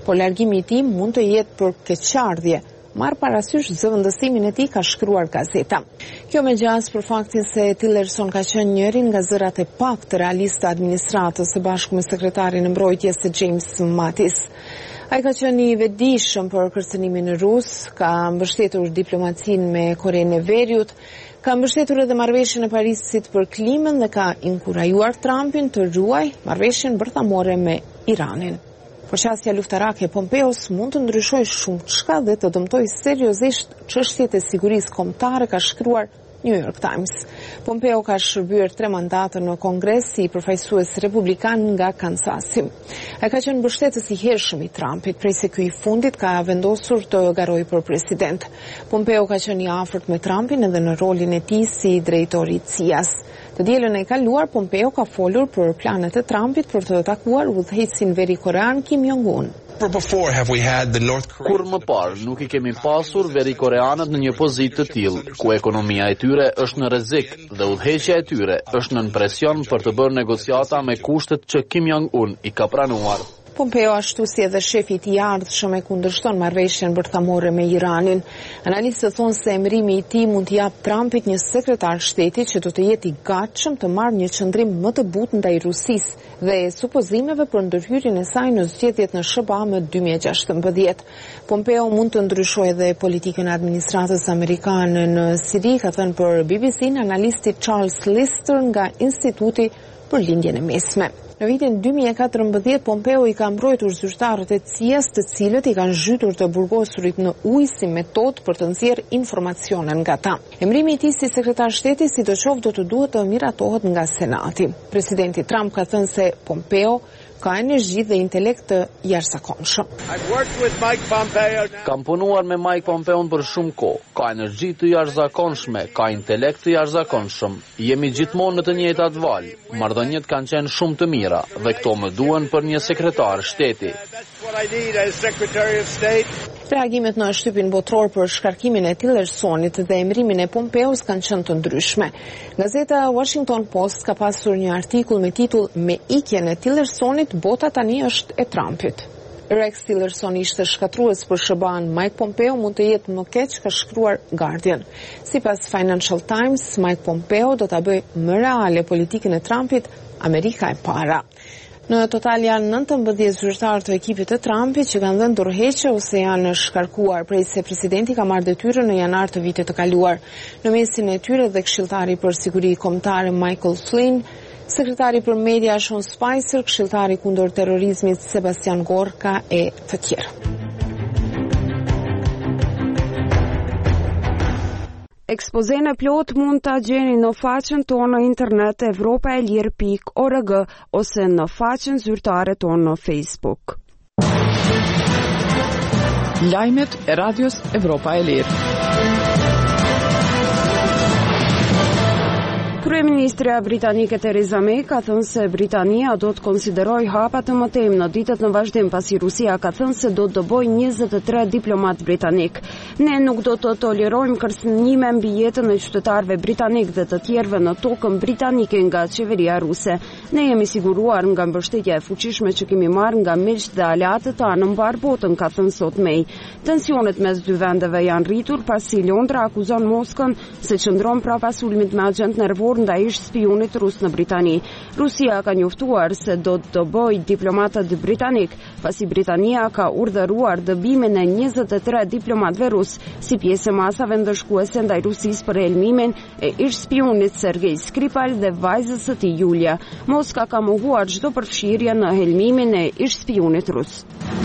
por largimi i tij mund të jetë për keqardhje, marr parasysh zëvendësimin e tij, ka shkruar gazeta. Kjo megjithëse për faktin se Tillerson ka qenë njëri nga zërat e pak të realistë të administratës së bashku me sekretarin e mbrojtjes së James Mattis. Ai ka qenë i vetëdijshëm për kërcënimin rus, ka mbështetur diplomacinë me Korenë e Veriut, ka mbështetur edhe marrëveshjen e Parisit për klimën dhe ka inkurajuar Trumpin të ruajë marrëveshjen bërthamore me Iranin. Përqasja luftarake e Pompeos mund të ndryshojë shumë çka dhe të dëmtojë seriozisht çështjet e sigurisë kombëtare, ka shkruar New York Times. Pompeo ka shërbyer 3 mandate në Kongres si përfaqësues republikan nga Kansasi. Ai ka qenë mbështetës i hershëm i Trumpit, prej se ky i fundit ka vendosur të garojë për president. Pompeo ka qenë i afërt me Trumpin edhe në rolin e tij si drejtori i CIA-s. Të dielën e kaluar, Pompeo ka folur për planet e Trumpit për të takuar udhëheqësin verikorean Kim Jong-un. Kur më parë nuk i kemi pasur verikoreanët në një pozitë të tillë, ku ekonomia e tyre është në rrezik dhe udhëheqja e tyre është nën presion për të bërë negociata me kushtet që Kim Jong-un i ka pranuar. Pompeo ashtu si edhe shefi i ardhshëm e kundërshton marrëveshjen bërthamore me Iranin. Analistët thonë se emërimi i tij mund t'i japë Trumpit një sekretar shteti që do të jetë i gatshëm të marrë një qendrim më të butë ndaj Rusisë dhe supozimeve për ndërhyrjen e saj në zgjedhjet në SBA më 2016. Pompeo mund të ndryshojë edhe politikën e administratës amerikane në Siri, ka thënë për BBC-n analisti Charles Lister nga Instituti për Lindjen e Mesme. Në vitin 2014, Pompeo i ka mbrojtur zyrtarët e CIA-s, të cilët i kanë zhytur të burgosurit në ujë si metodë për të nxjerrë informacione nga ta. Emrimi i tij si sekretar shteti sidoqoftë do të duhet të miratohet nga Senati. Presidenti Trump ka thënë se Pompeo ka energji dhe intelekt të jashtëzakonshëm. Kam punuar me Mike Pompeo për shumë kohë. Ka energji të jashtëzakonshme, ka intelekt të jashtëzakonshëm. Jemi gjithmonë në të njëjtat valë. Marrëdhëniet kanë qenë shumë të mira dhe këto më duhen për një sekretar shteti. Reagimet në shtypin botror për shkarkimin e Tillersonit dhe emrimin e Pompeos kanë qenë të ndryshme. Gazeta Washington Post ka pasur një artikull me titull "Me ikjen e Tillersonit, bota tani është e Trumpit". Rex Tillerson ishte shkatrues për SBA-n, Mike Pompeo mund të jetë më keq, ka shkruar Guardian. Sipas Financial Times, Mike Pompeo do ta bëjë më reale politikën e Trumpit, Amerika e para. Në total janë 19 zyrtarë të ekipit të Trumpit që kanë dhënë dorëheqje ose janë shkarkuar prej se presidenti ka marrë detyrën në janar të vitit të kaluar. Në mesin e tyre dhe këshilltari për siguri kombëtare Michael Flynn, sekretari për media Sean Spicer, këshilltari kundër terrorizmit Sebastian Gorka e të tjerë. Ekspozen e plot mund ta gjeni në faqen tonë në internet europaelir.org ose në faqen zyrtare tonë në Facebook. Lajmet e radios Europa e Lirë. Kryeministrja britanike Theresa May ka thënë se Britania do të konsiderojë hapa të mëtejmë në ditët në vazhdim, pasi Rusia ka thënë se do të dëbojë 23 diplomat britanik. Ne nuk do të tolerojmë kërcënime mbi jetën e qytetarëve britanik dhe të tjerëve në tokën britanike nga qeveria ruse. Ne jemi siguruar nga mbështetja e fuqishme që kemi marrë nga miqtë dhe aleatët tanë në mbar botën, ka thënë sot May. Tensionet mes dy vendeve janë rritur pasi Londra akuzon Moskën se qëndron prapa sulmit me agent nervor ndaj spionit rus në Britani. Rusia ka njoftuar se do të dëbojë diplomatët britanik, pasi Britania ka urdhëruar dëbimin e 23 diplomatëve rus si pjesë e masave ndëshkuese ndaj Rusisë për helmimin e ish spionit Sergej Skripal dhe vajzës së tij Julia. Moska ka mohuar çdo përfshirje në helmimin e ish spionit rus.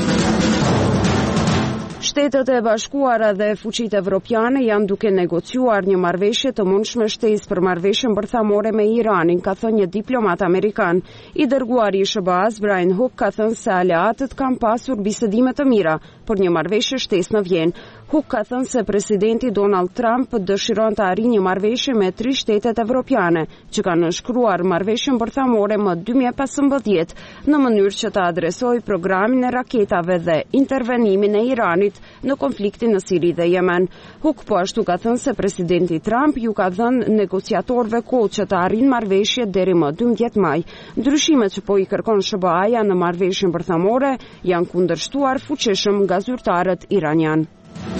Shtetet e Bashkuara dhe fuqitë evropiane janë duke negociuar një marrëveshje të mundshme shtesë për marrëveshjen bërthamore me Iranin, ka thënë një diplomat amerikan. I dërguari i SBA-s Brian Hook ka thënë se aleatët kanë pasur bisedime të mira për një marrëveshje shtesë në Vjenë. Hook ka thënë se presidenti Donald Trump dëshiron të arrijë një marrëveshje me 3 shtetet evropiane që kanë nënshkruar marrëveshjen bërthamore më 2015 në mënyrë që të adresojë programin e raketave dhe intervenimin e Iranit në konfliktin në Siri dhe Yemen. Hook po ashtu ka thënë se presidenti Trump ju ka dhënë negociatorëve kohë që të arrijnë marrëveshje deri më 12 maj. Ndryshimet që po i kërkon SBA-ja në marrëveshjen bërthamore janë kundërshtuar fuqishëm nga zyrtarët iranian.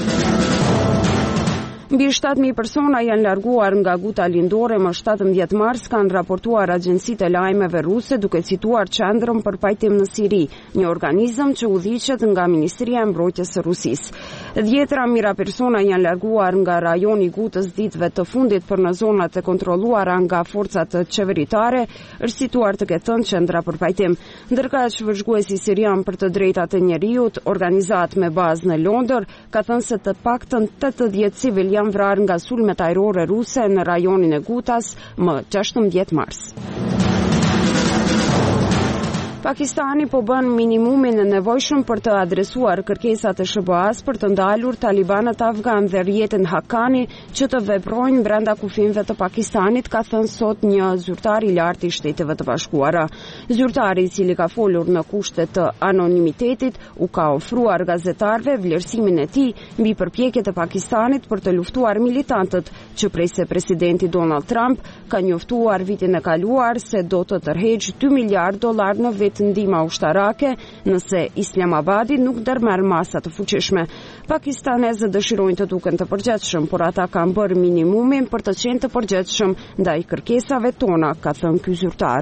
Mbi 7.000 persona janë larguar nga Guta lindore më 17 mars, kanë raportuar agjencitë e lajmeve ruse duke cituar Qendrën për pajtim në Siri, një organizëm që udhëhiqet nga Ministria e Mbrojtjes së Rusisë. 10.000 persona janë larguar nga rajoni i Gutës ditëve të fundit për në zonat e kontrolluara nga forcat qeveritare, është situar të ketë thënë Qendra për pajtim. Ndërkaq vëzhguesi sirian për të drejtat e njerëzit, organizat me bazë në Londër, ka thënë se të paktën 80 civil janë vrarë nga sulmet ajrore ruse në rajonin e Gutas më 16 mars. Pakistani po bën minimumin e nevojshëm për të adresuar kërkesat e SBA-s për të ndalur talibanët afgan dhe rjetin Haqqani që të veprojnë brenda kufinëve të Pakistanit, ka thënë sot një zyrtar i lartë i Shteteve të Bashkuara. Zyrtari, i cili ka folur në kushte të anonimitetit, u ka ofruar gazetarëve vlerësimin e tij mbi përpjekjet e Pakistanit për të luftuar militantët që prej se presidenti Donald Trump ka njoftuar vitin e kaluar se do të tërheqë $2 miliard në vetë ndihma ushtarake nëse Islamabadi nuk ndërmerr masa të fuqishme. Pakistanezët dëshirojnë të duken të përgjithshëm, por ata kanë bërë minimumin për të qenë të përgjithshëm ndaj kërkesave tona, ka thënë ky zyrtar.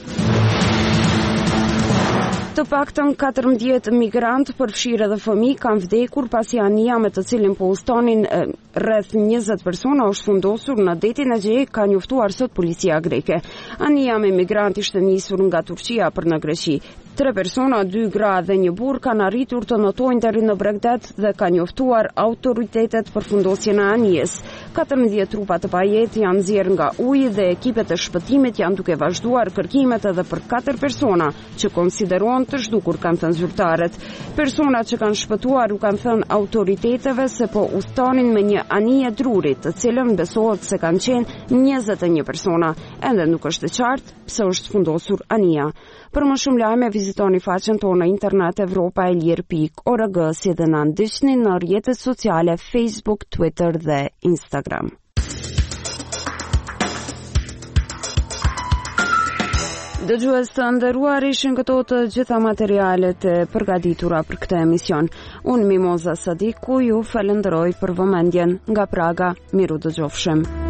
Të paktën 14 migrantë, përfshirë edhe fëmijë, kanë vdekur pasi anija me të cilin po ustonin rreth 20 persona është fundosur në detin e Egej, ka njoftuar sot policia greke. Anija me migrantë ishte nisur nga Turqia për në Greqi. 3 persona, 2 gra dhe një burr kanë arritur të notojnë deri në Bregdet dhe ka njoftuar autoritetet për fundosjen e anijes. 14 trupa të pajetë janë nxjerrë nga uji dhe ekipet e shpëtimit janë duke vazhduar kërkimet edhe për 4 persona që konsiderohen të zhdukur, kanë thënë zyrtarët. Personat që kanë shpëtuar u kanë thënë autoriteteve se po udhtonin me një anije druri, të cilën besohet se kanë qenë 21 persona. Ende nuk është e qartë pse është fundosur anija. Për më shumë lajme vizitoni faqen tonë në internet europaelir.org, si dhe na ndiqni në rrjetet sociale Facebook, Twitter dhe Instagram. Dëgjues të nderuar, ishin këto të gjitha materialet e përgatitura për këtë emision. Unë Mimoza Sadiku ju falenderoj për vëmendjen nga Praga. Miru dëgjofshim.